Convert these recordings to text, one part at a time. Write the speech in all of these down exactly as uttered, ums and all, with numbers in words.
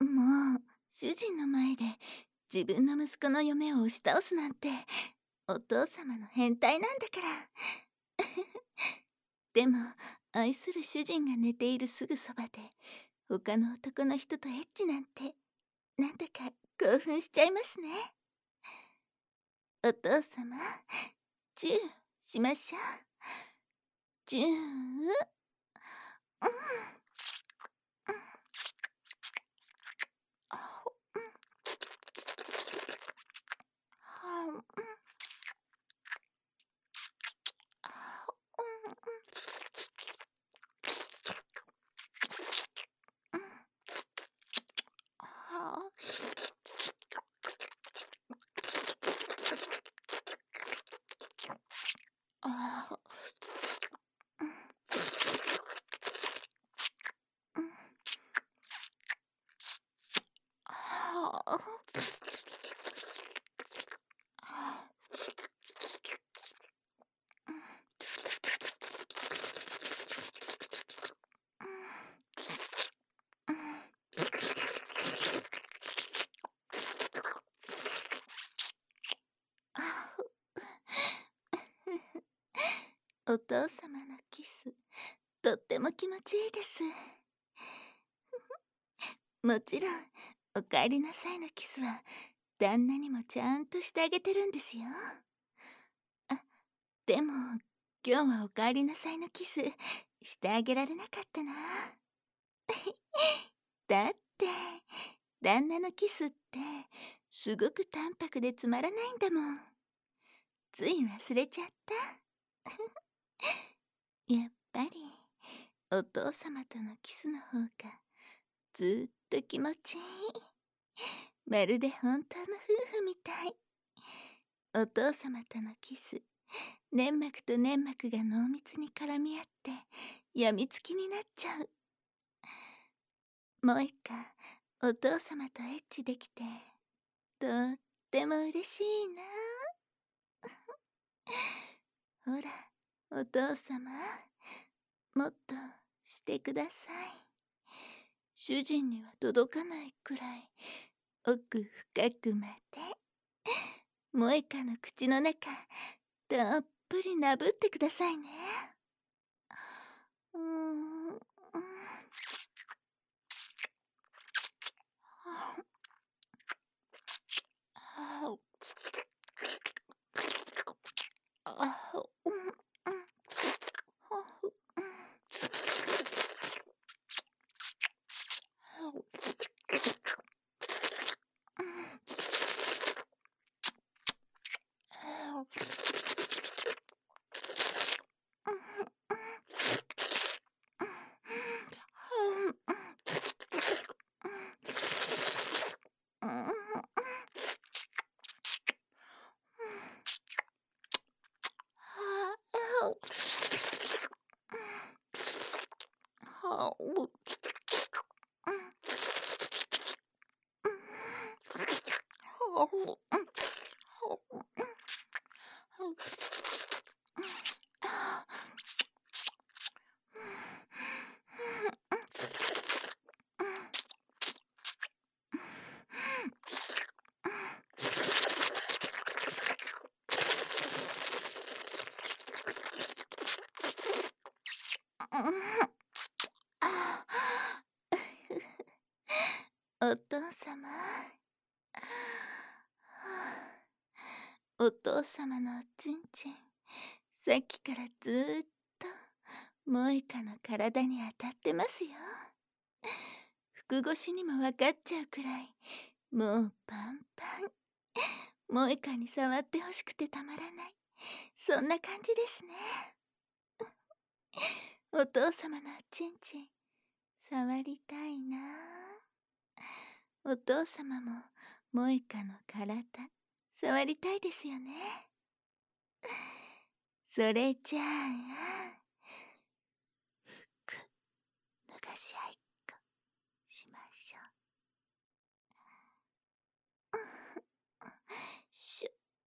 もう、主人の前で自分の息子の嫁を押し倒すなんて、お父様の変態なんだから。でも、愛する主人が寝ているすぐそばで、他の男の人とエッチなんて、なんだか興奮しちゃいますね。お父様、チューしましょう。チュー、うん。お父様のキス、とっても気持ちいいです。もちろん、お帰りなさいのキスは、旦那にもちゃんとしてあげてるんですよ。あ、でも、今日はお帰りなさいのキス、してあげられなかったな。だって、旦那のキスって、すごく淡白でつまらないんだもん。つい忘れちゃった。やっぱり、お父様とのキスの方が、ずっと気持ちいい。まるで本当の夫婦みたい。お父様とのキス、粘膜と粘膜が濃密に絡み合って、やみつきになっちゃう。もう一回、お父様とエッチできて、とっても嬉しいな。ほら、お父様、もっとしてください。主人には届かないくらい、奥深くまで。萌歌の口の中、たっぷりなぶってくださいね。うーん。お父様、お父様のおちんちん、さっきからずーっと萌歌の体に当たってますよ。服越しにもわかっちゃうくらい、もうパンパン。萌歌に触ってほしくてたまらない、そんな感じですね。お父様のおちんちん、触りたいな。お父様も萌歌の体、触りたいですよね。それじゃあ、服、脱がし合いっこしましょう。しゅっ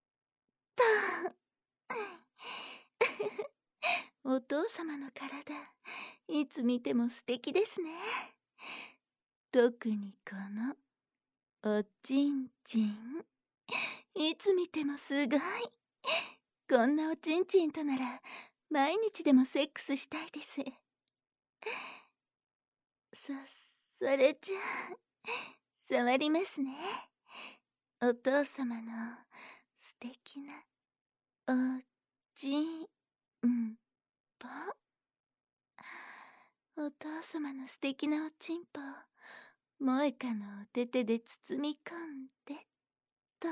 と。お父様の体、いつ見ても素敵ですね。 特にこのおちんちん、いつ見てもすごい。こんなおちんちんとなら毎日でもセックスしたいです。そそれじゃあ触りますね。お父様の素敵なおちんぽ。お父様の素敵なおちんぽを萌香のお手手で包み込んでと。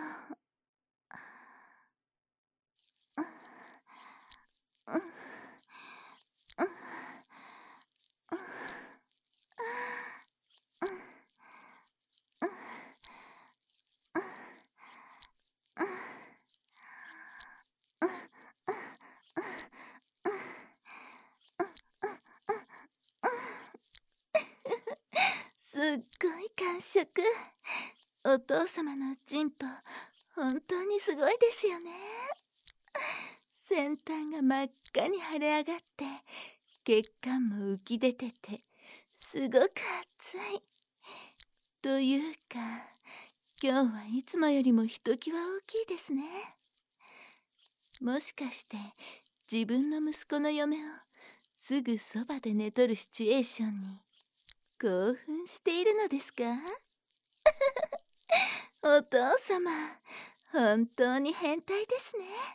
すっごい感触。お父様のおちんぽ本当にすごいですよね。先端が真っ赤に腫れ上がって血管も浮き出ててすごく熱い。というか今日はいつもよりもひときわ大きいですね。もしかして自分の息子の嫁をすぐそばで寝とるシチュエーションに興奮しているのですか？お父様、本当に変態です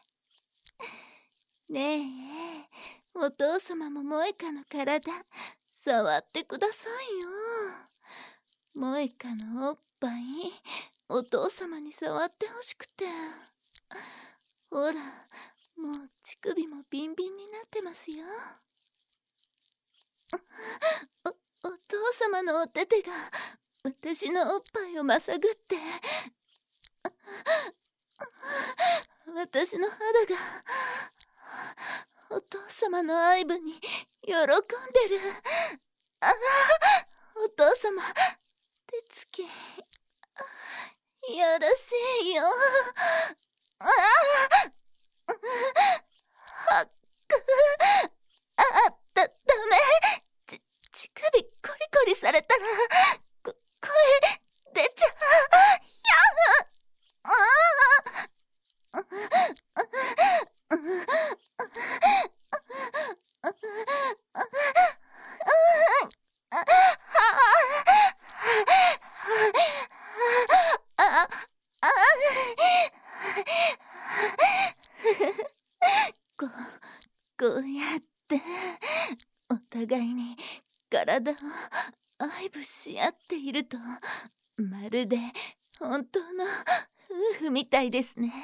ね。ねえ、お父様も萌香の体触ってくださいよ。萌香のおっぱいお父様に触ってほしくて。ほら、もう乳首もビンビンになってますよ。お、お父様のお手手が私のおっぱいをまさぐって私の肌がお父様の愛撫に喜んでる。ああ、お父様手つきよろしいよ。ああ、はっくあったダメ。ち乳首コリコリされたらこ声出ちゃう。ああここうやってお互いに体を愛撫し合っているとまるで本当の夫婦みたいですね。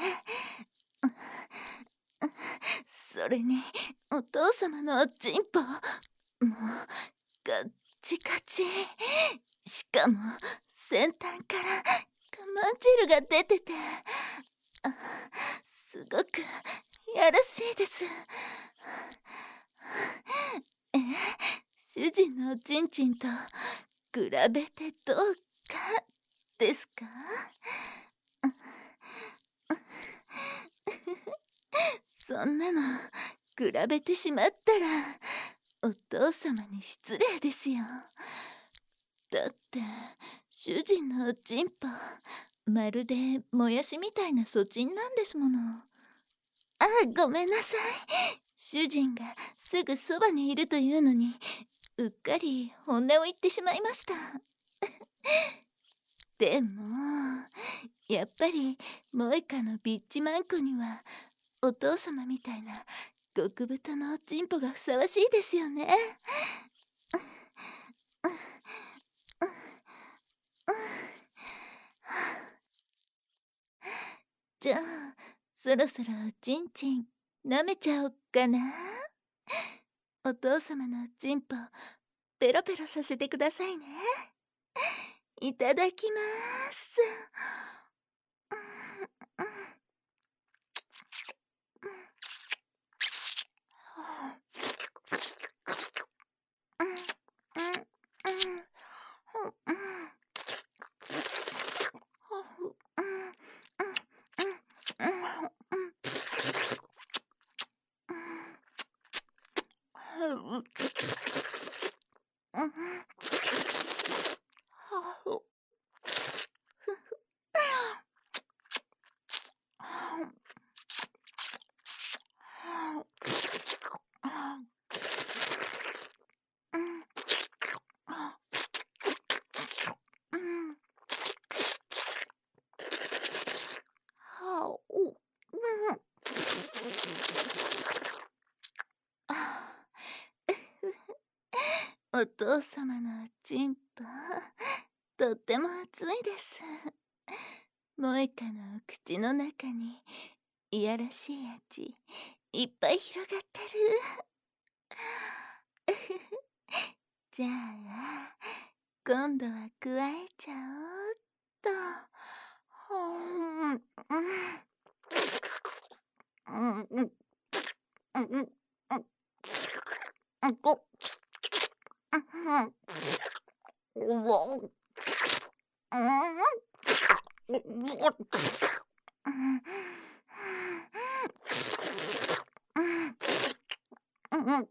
それにお父様のおちんぽもうガッチガチ。しかも先端からカマ汁が出ててすごくやらしいです。え、主人のおちんちんと比べてどうかですか？そんなの比べてしまったらお父様に失礼ですよ。だって主人のおちんぽまるでもやしみたいなそちんなんですもの。あ、ごめんなさい。主人がすぐそばにいるというのにうっかり本音を言ってしまいました。でもやっぱり萌香のビッチマンコにはお父様みたいな極太のおちんぽがふさわしいですよね。じゃあそろそろおちんちん舐めちゃおっかな。お父様のおちんぽペロペロさせてくださいね。いただきます。 お父様のチンポ、とっても熱いです。萌香の口の中にいやらしい味いっぱい広がってる。じゃあ今度は加えちゃおうっと。うんうんうんうんうんうんこうんうん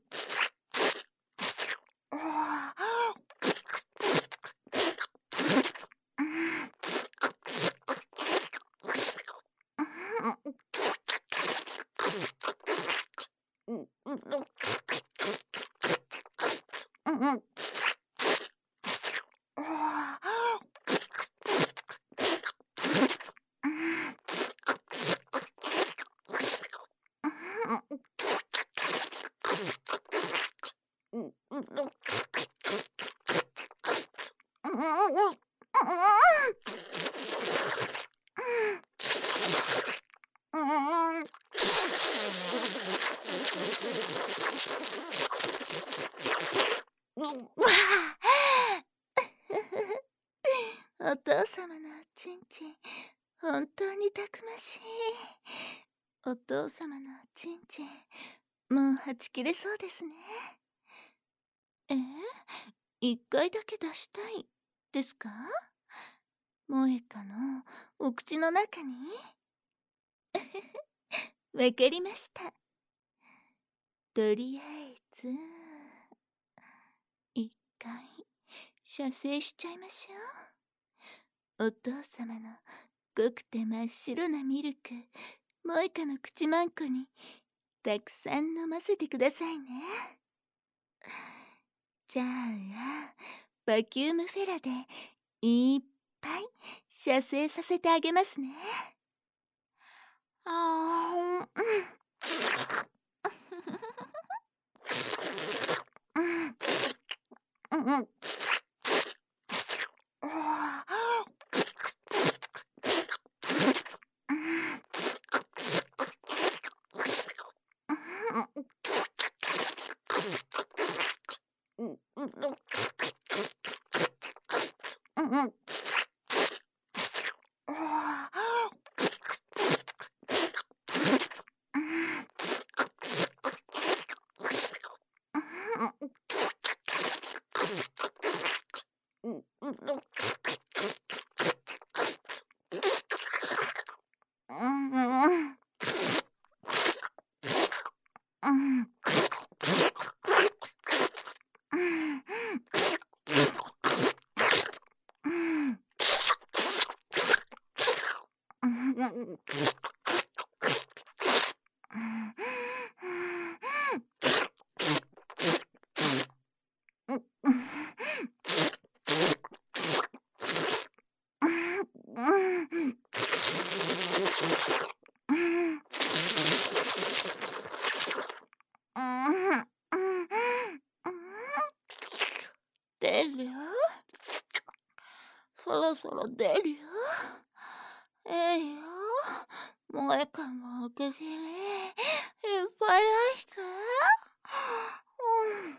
お父様のおちんちん本当にたくましい。お父様のおちんちんもうはち切れそうですね。え一回だけ出したいですか？萌香のお口の中に。わかりました。とりあえず一回射精しちゃいましょう。お父様の濃くて真っ白なミルク萌香の口まんこにたくさん飲ませてくださいね。じゃあバキュームフェラでいっぱい射精させてあげますね。あーうんうんうん出るよ。そろそろ出るよ。ええよ。萌香もお薬いっぱい出して。うん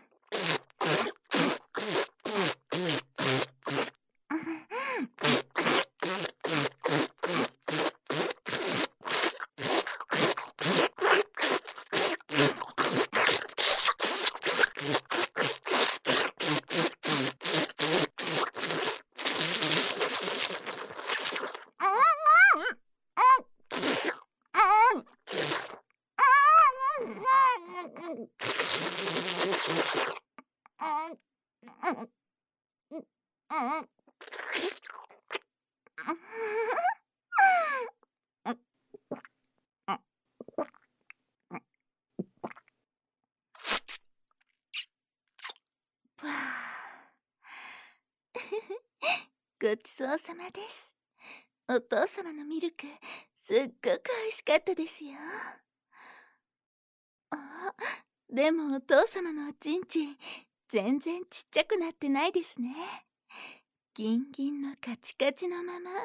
ごちそうさまです。お父様のミルクすっごく美味しかったですよ。あ、でもお父様のおちんちん全然ちっちゃくなってないですね。ギンギンのカチカチのまま。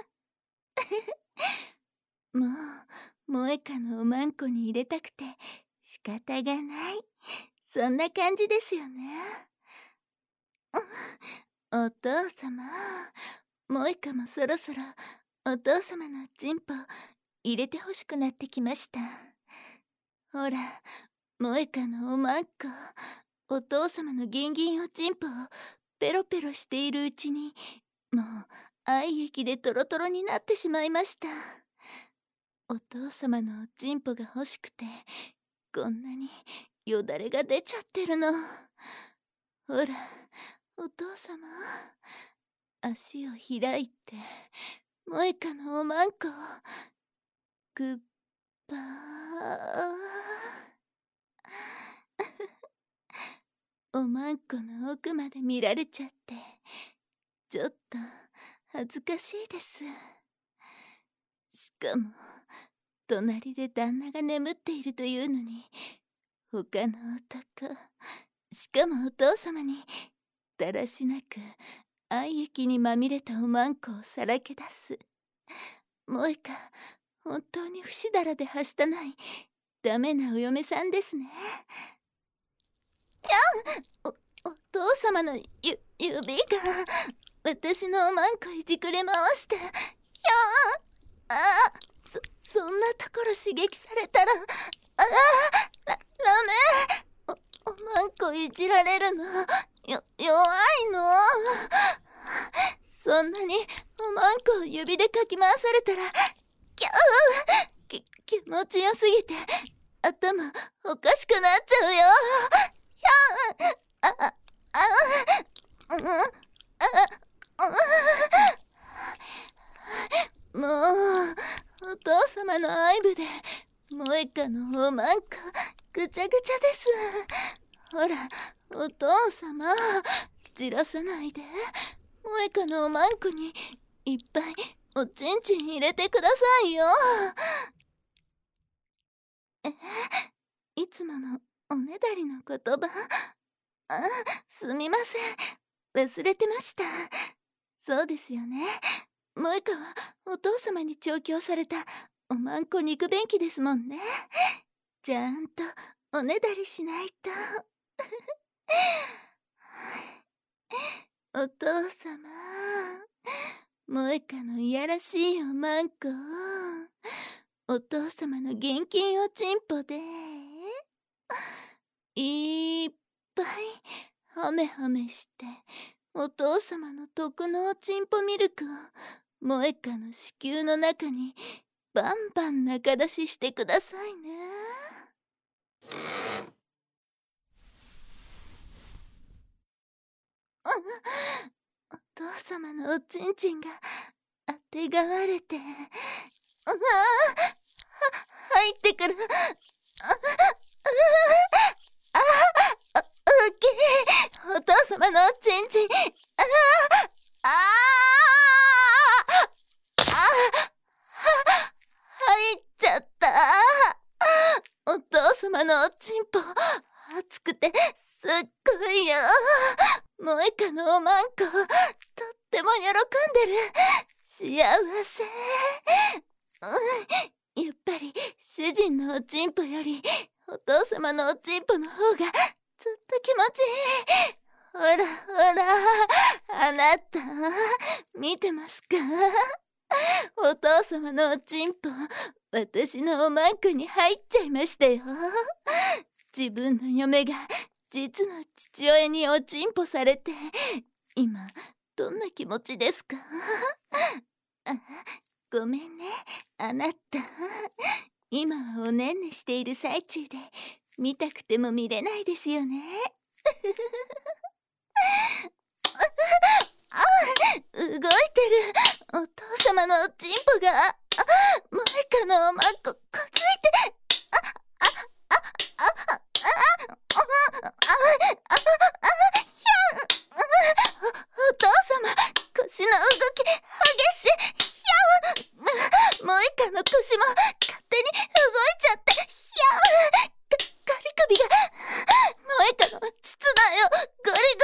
もう萌香のおまんこに入れたくて仕方がない、そんな感じですよね。お父様、萌香もそろそろお父様のチンポ入れてほしくなってきました。ほら、萌香のおまんこ、お父様のギンギンおチンポをペロペロしているうちに、もう愛液でトロトロになってしまいました。お父様のおチンポが欲しくて、こんなによだれが出ちゃってるの。ほら、お父様、足を開いて萌香のおまんこをグッバー。おまんこの奥まで見られちゃってちょっと恥ずかしいです。しかも隣で旦那が眠っているというのに、他の男、しかもお父様にだらしなく愛液にまみれたおまんこをさらけ出す。萌香、本当に不死だらではしたないダメなお嫁さんですね。お、お父様のゆ指が私のおまんこいじくり回して、ひゃーあー、そそんなところ刺激されたら、ああ、ダメ。お、おまんこいじられるのよ弱いの。そんなにおまんこを指でかき回されたら、キャー、き気持ちよすぎて頭おかしくなっちゃうよ。ひゃーあああうんああもうお父様の愛撫で萌香のおまんこぐちゃぐちゃです。ほらお父様、じらさないで萌香のおまんこにいっぱいおちんちん入れてくださいよ。え、いつものおねだりの言葉、あ、すみません、忘れてました。そうですよね、萌香はお父様に調教されたおまんこ肉便器ですもんね。ちゃんとおねだりしないと。お父様、萌香のいやらしいおまんこをお父様の現金おちんぽでいっぱいハメハメして、お父様の毒のおちんぽミルクを萌香の子宮の中にバンバン中出ししてくださいね。お父様のおちんちんがあてがわれて、うわあ、入ってくる。ああ、あ、大きい。お父様のおちんちん。ああ、ああ、あ、入っちゃった。お父様のおちんぽ熱くてすっごいよ。萌香のおまんこ、とっても喜んでる。幸せ。うん、やっぱり主人のおちんぽよりお父様のおちんぽの方がずっと気持ちいい。ほらほら、あなた見てますか？お父様のおちんぽ、私のおまんこに入っちゃいましたよ。自分の嫁が実の父親におちんぽされて、今どんな気持ちですか？ごめんね、あなた。今はおねんねしている最中で見たくても見れないですよね。あ、動いてる。お父様のおちんぽが、あ、萌香のおまんここついて、あ、あ、あ、あ、あ、あ、あ、お父様、腰の動き激しい。ひゃう、萌香の腰も勝手に動いちゃって、ひゃう、ガリ首が萌香の膣だよ。ゴリゴ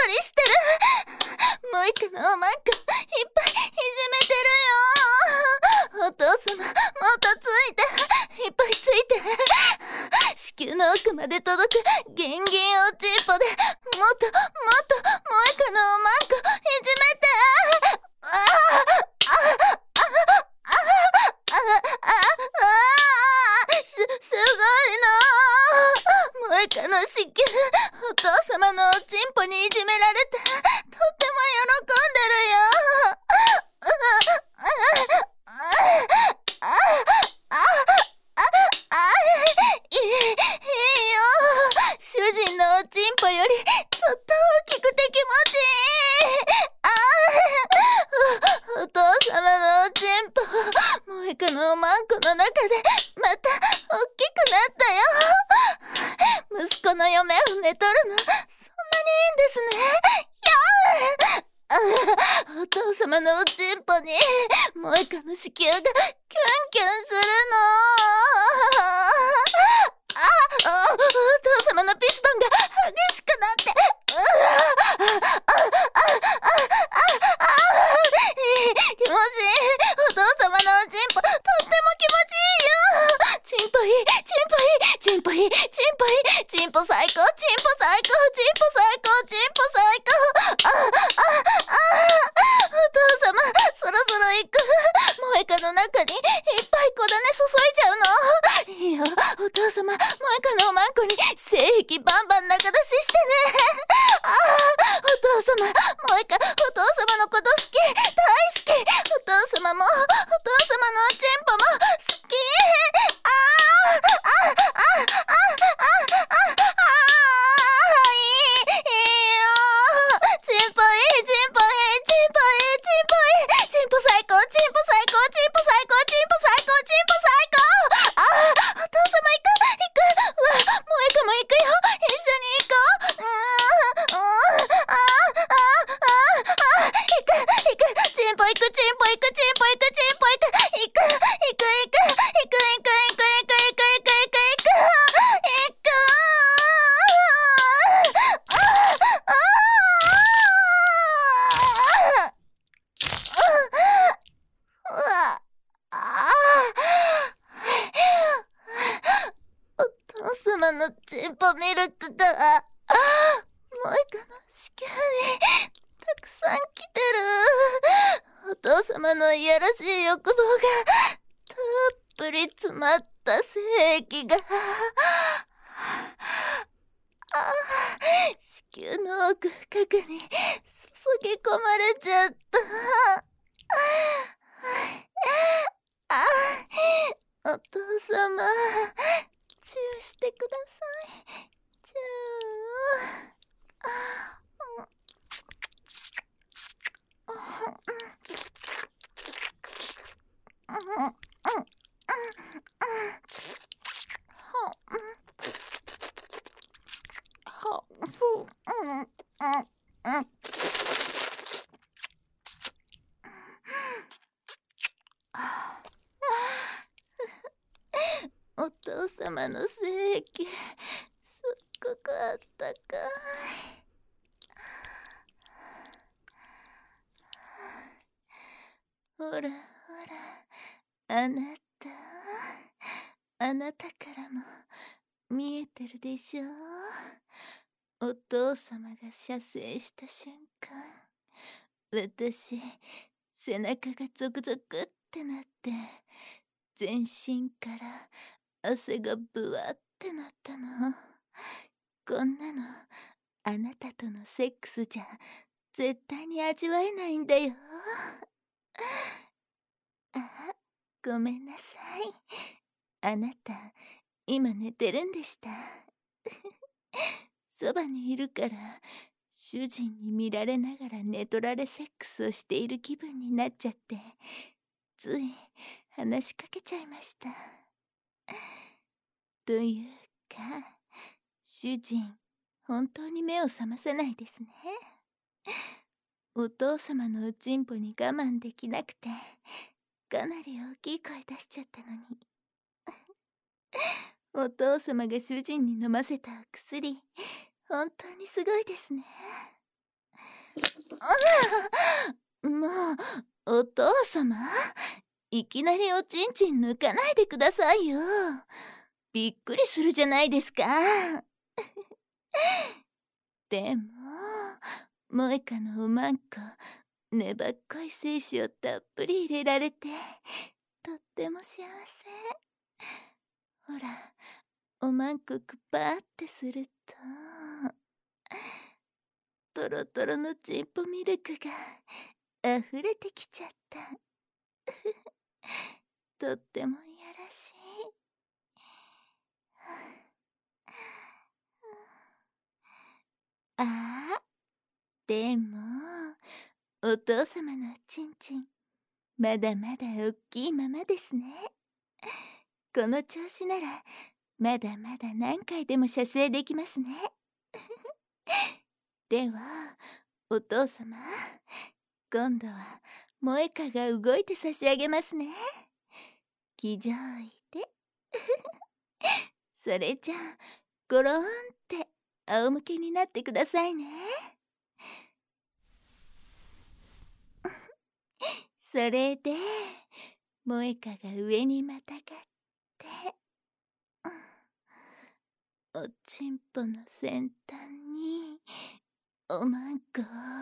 かのおまんこいっぱいいじめてるよ。お父様もっとついて、いっぱいついて。子宮の奥まで届くギンギンおちんぽでもっともっと萌香のおまんこいじめて。あああああああすすごいの。萌香の子宮、お父様のおちんぽにいじめられてとっても喜んでるよ。いいよ、主人のおちんぽよりちょっと大きくて気持ちいい。ああ、お父様のおちんぽ、萌香のおまんこの中でまた大きくなったよ。息子の嫁を寝取るのそんなにいいんですね。やあ、お父様のおちんぽに萌香の子宮がキュンキュンするの。ああ、お父様のピストンが激しくなって、うわあああああ気持ちいい。お父様のおちんぽとっても気持ちいいよ。チンポいい、チンポいい、チンポいい、チンポいい、チンポ最高、チンポ最高、チンポ最高、チンポ最高。あああお父様そろそろ行く。萌香の中にいっぱい小種注いじゃうの。いいよ、お父様、萌香のおまんこに性癖バンバン中出ししてね。ああ、お父様、萌香、お父様のこと好き、大好き。お父様もお父様のおちんぽも好き。ああああああああいい、いいよ。チンポいい、チンポいい、チンポいい、チンポいい、チンポ最高、チンポ最高、チンポ最高、チンポ最高、チンポ最高。ああ、お父様行く、行く。うわ、萌香も行くよ。一緒に行こう。うーん、うーん、ああ、ああ、ああ、行く、行く、チンポ行く、チンポ行く、チンポ行く、チンポ行く、行く、行く、行く、行く、行く、行く、行く、行く、行く、行く、行く。ああ、あお父様のチンポミルクが萌香の子宮にたくさん来てる。お父様のいやらしい欲望がたっぷり詰まった精液があ子宮の奥深くに注ぎ込まれちゃった。あお父様、チューしてください。チュー。お父様の精液すっごくあったかい。ほらほら、あなたあなたからも見えてるでしょ。お父様が射精した瞬間、私背中がゾクゾクってなって、全身から汗がブワってなったの。こんなのあなたとのセックスじゃ絶対に味わえないんだよ。あ、ごめんなさい。あなた今寝てるんでした。そばにいるから主人に見られながら寝取られセックスをしている気分になっちゃって、つい話しかけちゃいました。というか、主人本当に目を覚ませないですね。お父様のおちんぽに我慢できなくて、かなり大きい声出しちゃったのに。お父様が主人に飲ませたお薬、本当にすごいですね。 もう、お父様、いきなりおちんちん抜かないでくださいよ。びっくりするじゃないですか。でも、萌香のおまんこ、粘っこい精子をたっぷり入れられて、とっても幸せ。ほら、おまんこくぱーってすると、とろとろのちんぽミルクがあふれてきちゃった。とってもいやらしい。ああ、でもお父様のおちんちんまだまだおっきいままですね。この調子ならまだまだ何回でも射精できますね。ではお父様、今度は萌香が動いて差し上げますね。騎乗位で。それじゃあゴロンって仰向けになってくださいね。それで萌香が上にまたがって、おちんぽの先端におまんこ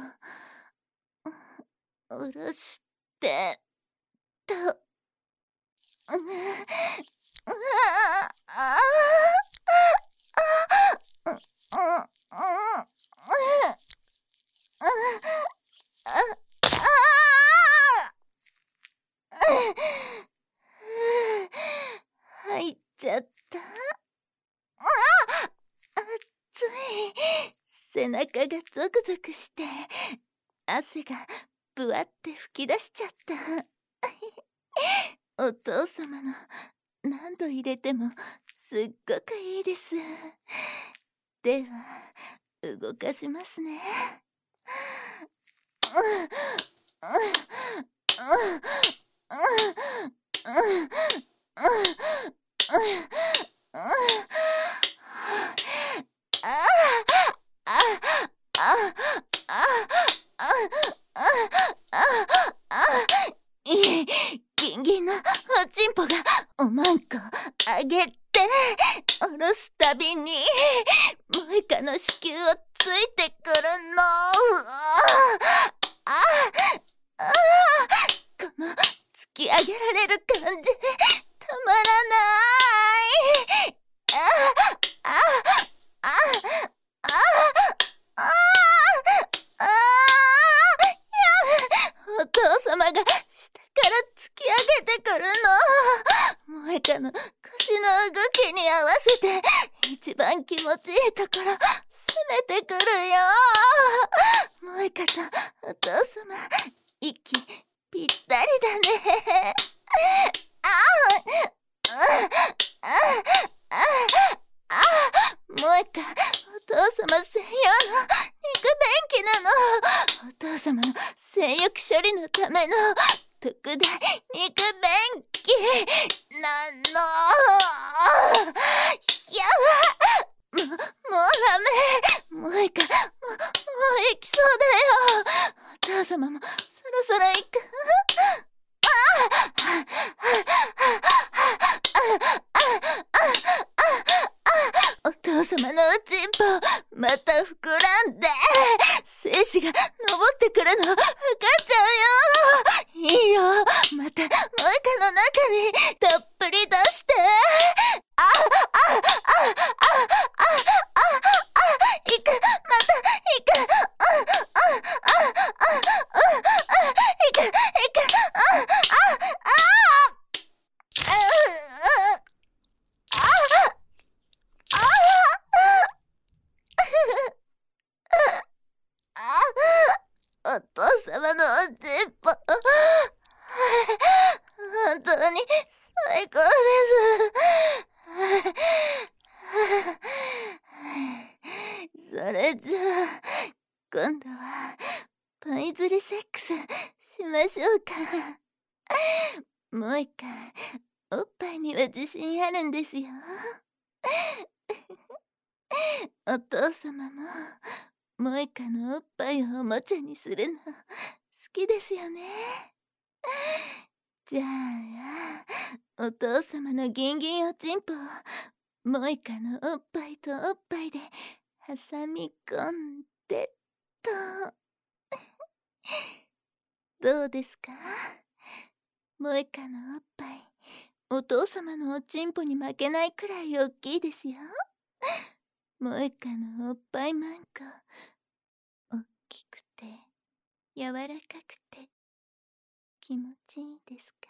を下ろしてと、うわうわあ入っちゃった。熱い。背中がゾクゾクして汗がぶわって吹き出しちゃった。お父様の何度入れてもすっごくいいです。では動かしますね。ギンギンのおちんぽがおまんこあげて下ろすたびに萌香の子宮をついてくるの。ああこの突き上げられる感じたまらない。ああああああお父様が下から突き上げてくるの。萌香の腰の動きに合わせて一番気持ちいいところ攻めてくるよ。萌香とお父様息ぴったりだね。ああああ萌香、お父様専用の肉便器なの。お父様の性欲処理のための特大肉便器なの。やば、ももうダメ。萌香、ももう行きそうだよ。お父様もそろそろ行く。お父様のおちんぽまた膨らんで精子が昇ってくるの分かっちゃうよ。いいよ、また萌香の中にたっぷり出して。ああああああああ行く、また行く。ああああ行く行く。あああお父様のおちんぽ本当に最高です。それじゃあ今度はパイ釣りセックスしましょうか。萌香、おっぱいには自信あるんですよ。お父様も萌香のおっぱいをおもちゃにするの好きですよね。じゃあお父様のギンギンおちんぽを萌香のおっぱいとおっぱいで挟み込んでと。どうですか？萌香のおっぱいお父様のおちんぽに負けないくらい大きいですよ。萌香のおっぱいマンコ、大きくて柔らかくて気持ちいいですか？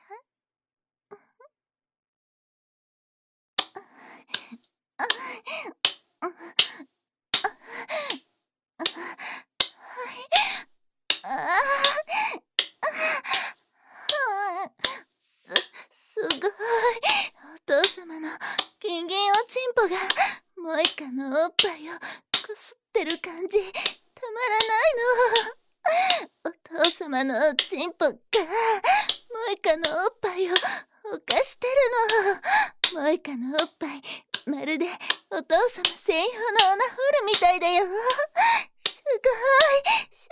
す、すごい。お父様のギンギンおちんぽが萌香のおっぱいをこすってる感じ、たまらないの。お父様のおちんぽが萌香のおっぱいをおかしてるの。萌香のおっぱいまるでお父様専用のオナホールみたいだよ。すごいす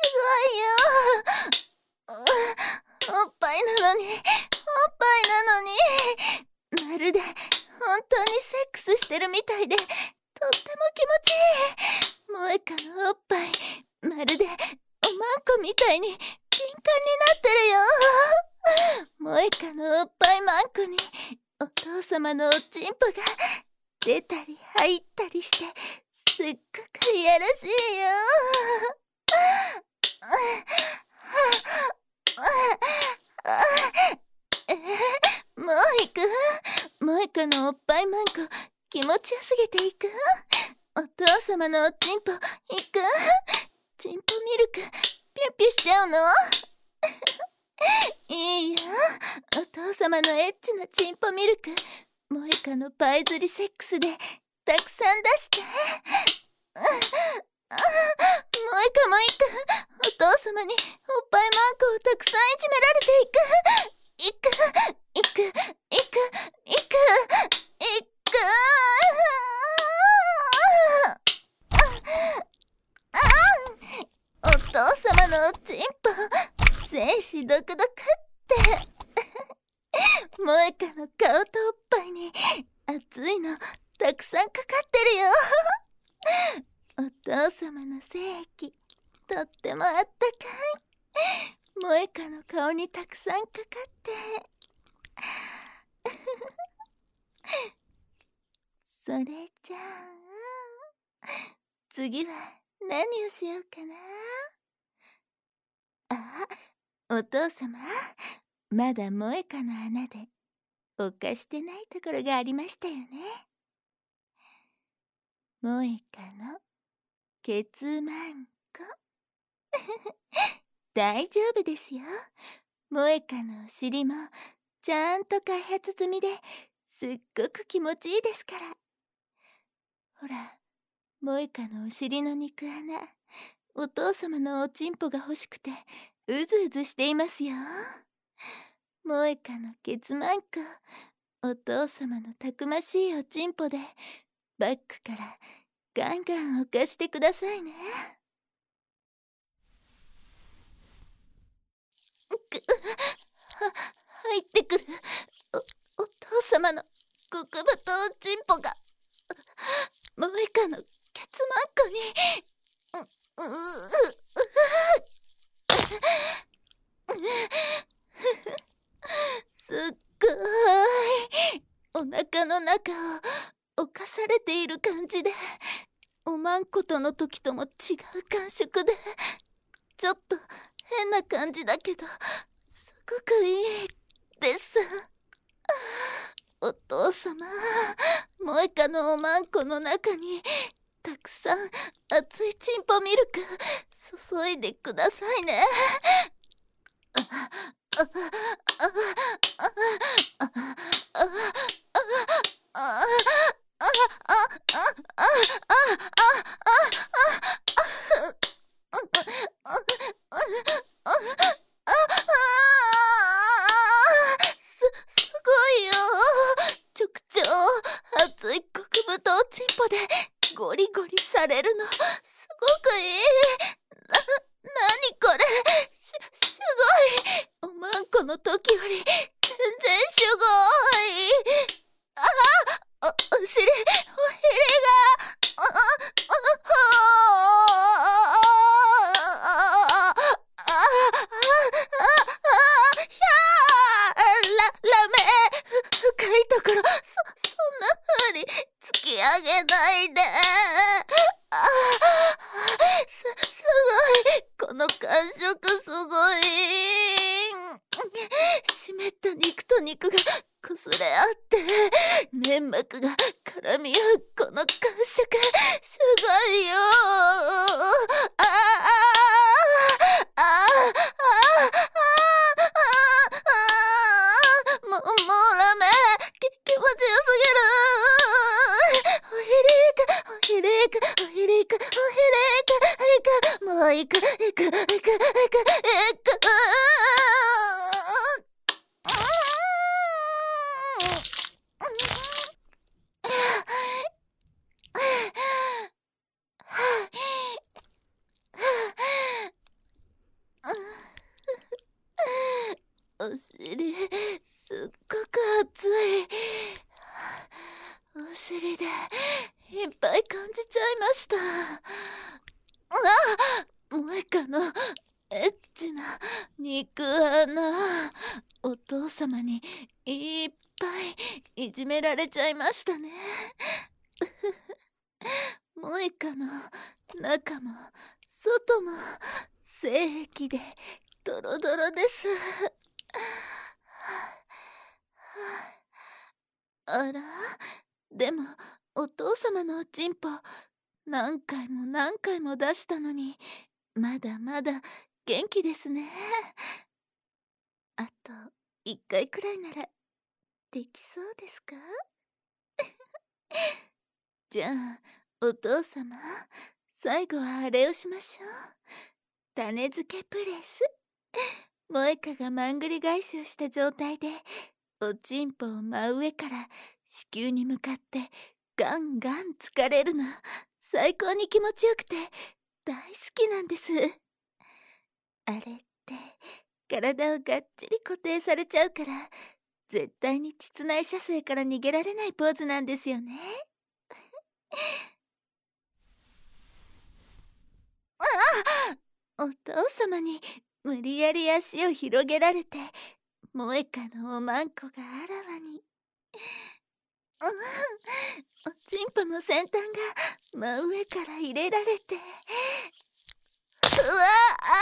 ごいよ。おっぱいなのにおっぱいなのにまるで本当にセックスしてるみたいでとっても気持ちいい。萌香のおっぱいまるでおまんこみたいにピンカンになってるよ。萌香のおっぱいまんこにお父様のおちんぽが出たり入ったりしてすっごくいやらしいよ。えー、もう行く？萌香のおっぱいマンコ気持ちよすぎて行く？お父様のおちんぽ行く？ちんぽミルクピュッピュしちゃうの？いいよ、お父様のエッチなちんぽミルク萌香のパイ釣りセックスでたくさん出して。萌香も行く？お父様におっぱいマンコをたくさんいじめられていく？行く行く行く行く行く。お父様のおちんぽ精子ドクドクって萌香の顔とおっぱいに熱いのたくさんかかってるよ。お父様の精液とってもあったかい。萌香の顔にたくさんかかってそれじゃあ次は何をしようかな。あ、お父様まだ萌香の穴でおかしてないところがありましたよね。萌香のケツマンコ大丈夫ですよ。萌香のお尻もちゃんと開発済みですっごく気持ちいいですから。ほら萌香のお尻の肉穴お父様のおちんぽが欲しくてうずうずしていますよ。萌香のケツマンコお父様のたくましいおちんぽでバックからガンガンおかしてくださいね。くは入ってくる お, お父様の極太おちんぽが萌香のケツマンコにうううすっごいお腹の中を侵されている感じでおまんことの時とも違う感触でちょっと変な感じだけどすごくいいです。お父様萌香のおまんこの中にたくさん熱いチンポミルク注いでくださいね。す、すごいよ。直腸熱い極太おちんぽでゴリゴリされるのすごくいい。 この時より全然すごい。ああ、お、お尻、お尻が、あ、あ、ラメ、深いところ、そ、そんな風に突き上げないで。あ、す、すごい。この感触すごい。湿った肉と肉が擦れ合って粘膜が絡み合うこの感触、すごいよ。ああ、ああ、ああ、もう、もうラメ、き、気持ちよすぎる。おひりか、おひりか、おひりか、おひりか、いく、もういく、いく、いく、いく、いく。お尻、すっごく熱い。お尻でいっぱい感じちゃいました。あ、萌香のエッチな肉穴、お父様にいっぱいいじめられちゃいましたね。萌香の中も外も性癖でドロドロです。あら、でもお父様のおちんぽ何回も何回も出したのにまだまだ元気ですね。あといっかいくらいならできそうですか？じゃあお父様、最後はあれをしましょう。種付けプレス。萌香がまんぐり返しをした状態でおちんぽを真上から子宮に向かってガンガンつかれるの、最高に気持ちよくて大好きなんです。あれって体をがっちり固定されちゃうから絶対に膣内射精から逃げられないポーズなんですよね。あ、お父様に無理やり足を広げられて萌香のおまんこがあらわに。おちんぽの先端が真上から入れられて、うわあ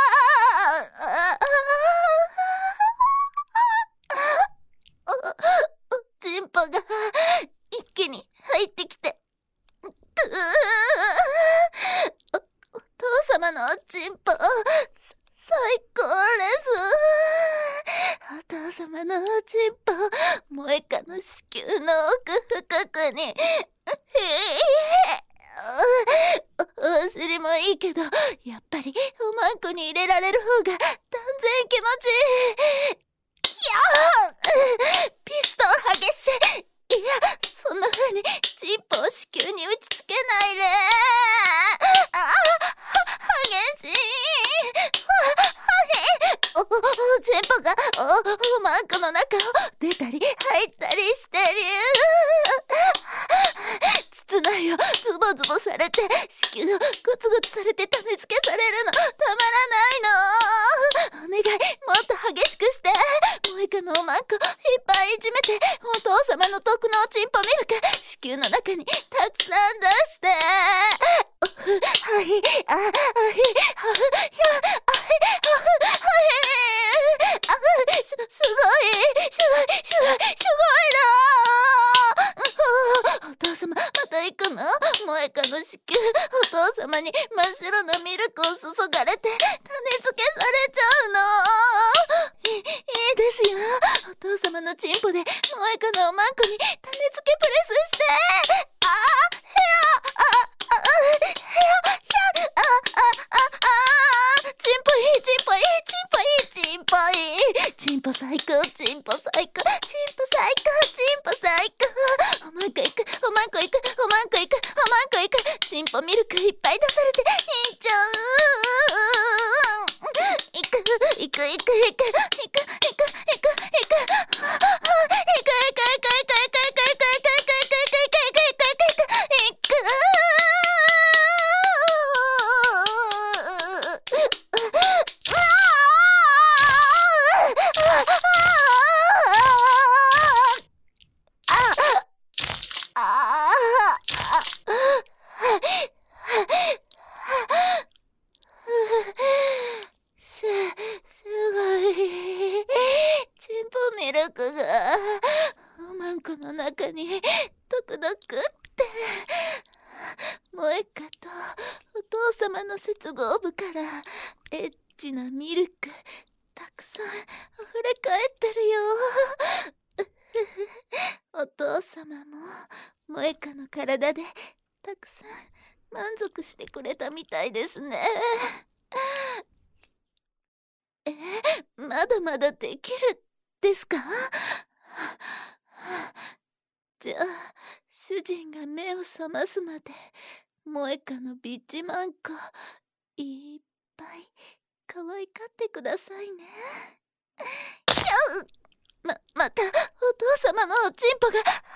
お、おちんぽが一気に入ってきて、うお、お父様のおちんぽ最高です。お父様のおちんぽ、萌香の子宮の奥深くに、お、お尻もいいけどやっぱりおまんこに入れられる方が断然気持ちいい。キャー、ピストン激しい。いや、そんな風にチンポを子宮に打ちつけないで。あ、激しい。お、おちんぽがお、おまんこの中を出たり入ったりしてる。膣内をズボズボされて子宮をグツグツされて種付けされるのたまらないの。お願い、もっと激しくして。萌香のおまんこいっぱいいじめてお父様の得のおちんぽミルク子宮の中にたくさん出して。はい、あ、はい、は、や、す、すごい、すごい、すごい、すごいな。お父様、また行くの？萌香の子宮、お父様に真っ白なミルクを注がれて種付けされちゃうの。い、いいですよ。お父様のチンポで萌香のおまんこに種付けプレスして。あー、へや、あ、あ、へや、ひゃ、あ、あ、あ、あ、チンポいい、チンポいい、チンポいい、チンポいい、チンポ最高、チンポ最高、チンポ最高、チンポ最高。おまんこいく、おまんこいく、おまんこいく、おまんこいく。チンポミルクいっぱい出されていっちゃう。いく、いく、いく、いく、いく、いく。 ルクがおまんこの中にトクトクって、萌歌とお父様の接合部からエッチなミルクたくさん溢れ返ってるよ。お父様も萌歌の体でたくさん満足してくれたみたいですね。え、まだまだできるですか？じゃあ主人が目を覚ますまで萌歌のビッチマンコいっぱい可愛がってくださいね。ま、またお父様のおちんぽが